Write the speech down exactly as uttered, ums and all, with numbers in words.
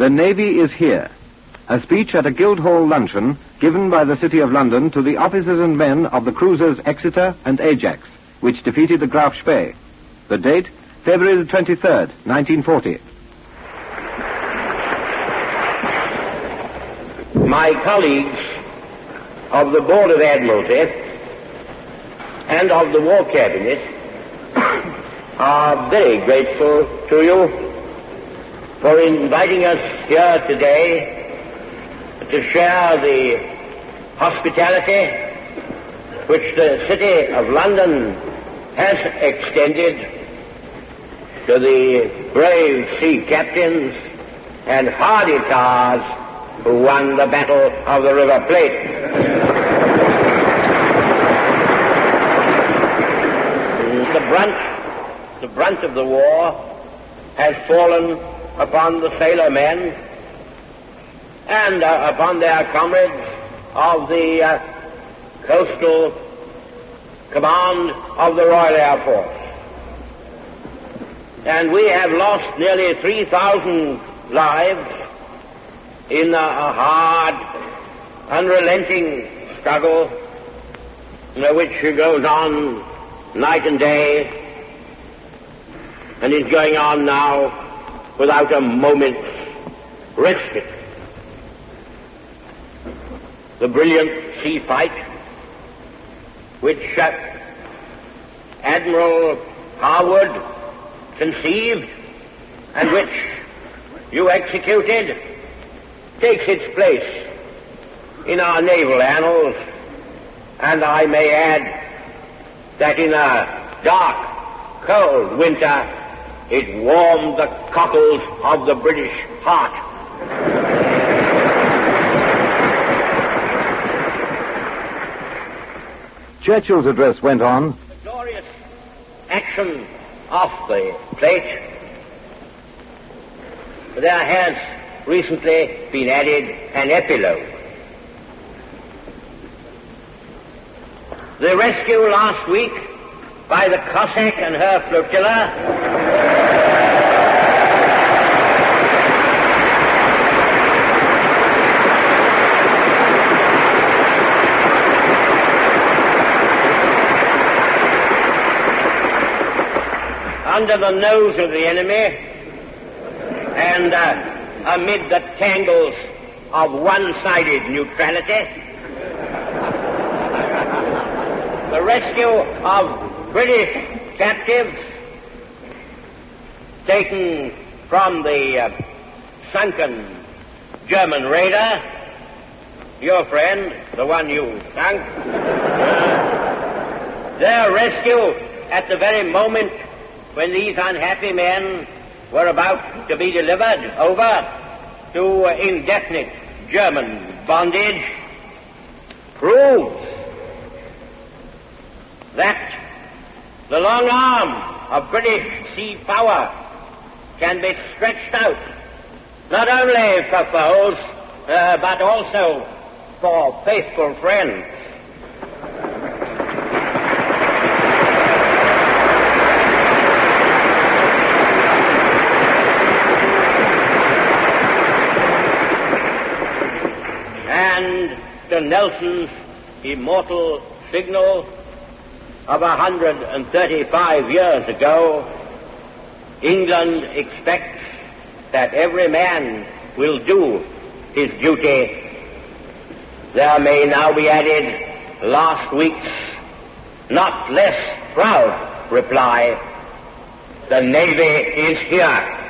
The Navy is here. A speech at a Guildhall luncheon given by the City of London to the officers and men of the cruisers Exeter and Ajax, which defeated the Graf Spee. The date, February the twenty-third, nineteen forty. My colleagues of the Board of Admiralty and of the War Cabinet are very grateful to you for inviting us here today to share the hospitality which the City of London has extended to the brave sea captains and hardy tars who won the Battle of the River Plate. The brunt, the brunt of the war has fallen upon the sailor men and uh, upon their comrades of the uh, coastal command of the Royal Air Force. And we have lost nearly three thousand lives in a, a hard, unrelenting struggle, you know, which goes on night and day, and is going on now without a moment's respite. The brilliant sea fight, which uh, Admiral Harwood conceived and which you executed, takes its place in our naval annals, and I may add that in a dark, cold winter it warmed the cockles of the British heart. Churchill's address went on. The glorious action off the plate, there has recently been added an epilogue. The rescue last week by the Cossack and her flotilla under the nose of the enemy and uh, amid the tangles of one-sided neutrality. The rescue of British captives taken from the uh, sunken German raider, your friend, the one you sunk, their rescue at the very moment when these unhappy men were about to be delivered over to indefinite German bondage, proves that the long arm of British sea power can be stretched out, not only for foes, uh, but also for faithful friends. To Nelson's immortal signal of a hundred and thirty-five years ago, England expects that every man will do his duty. There may now be added last week's not less proud reply: the Navy is here.